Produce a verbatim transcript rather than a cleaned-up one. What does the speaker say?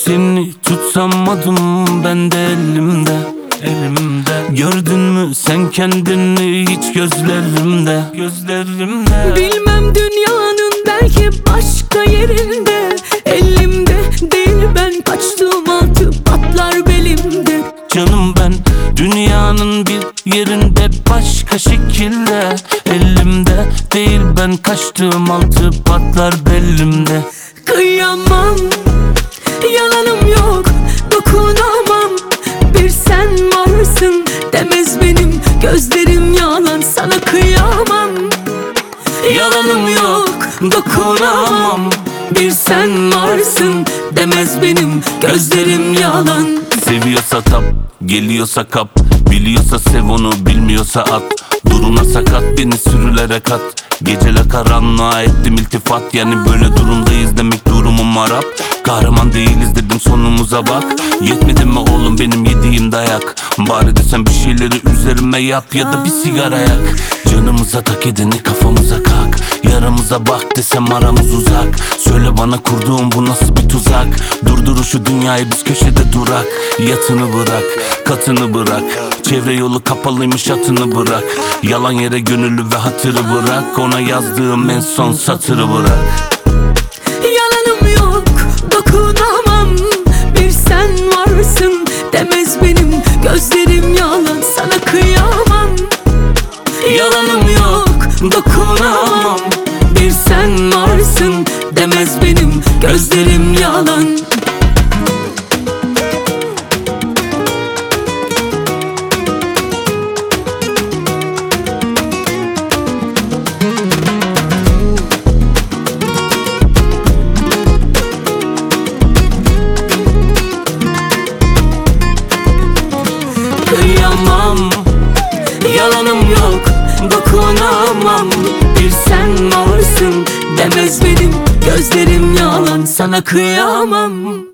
Seni tutsamadım ben de elimde, elimde. Gördün mü sen kendini hiç gözlerimde, gözlerimde. Bilmem dünyanın belki başka yerinde, elimde değil ben kaçtığım altı patlar belimde. Canım ben dünyanın bir yerinde başka şekilde, elimde değil ben kaçtığım altı patlar belimde. Kıyamam, yalanım yok, dokunamam. Bir sen varsın demez benim gözlerim yalan, sana kıyamam. Yalanım yok, dokunamam. Bir sen varsın demez benim gözlerim yalan. Seviyorsa tap, geliyorsa kap, biliyorsa sev onu, bilmiyorsa at. Duruna sakat, beni sürülere kat. Geceler karanlığa ettim iltifat. Yani böyle durumdayız demek durumum harap. Kahraman değiliz dedim sonumuza bak. Yetmedi mi oğlum benim yediğim dayak? Bari desem bir şeyleri üzerime yap ya da bir sigara yak. Canımıza tak edeni kafamıza kalk. Yaramıza bak desem aramız uzak. Söyle bana kurduğum bu nasıl bir tuzak? Durdur şu dünyayı biz köşede durak. Yatını bırak, katını bırak. Çevre yolu kapalıymış atını bırak. Yalan yere gönüllü ve hatırı bırak. Ona yazdığım en son satırı bırak. Yalanım yok, dokunamam. Bir sen varsın demez benim gözlerim yalan, sana kıyamam. Yalanım yok, dokunamam. Bir sen varsın demez benim gözlerim yalan. Kıyamam, yalanım yok, dokunamam. Bir sen varsın demez benim gözlerim yalan, sana kıyamam.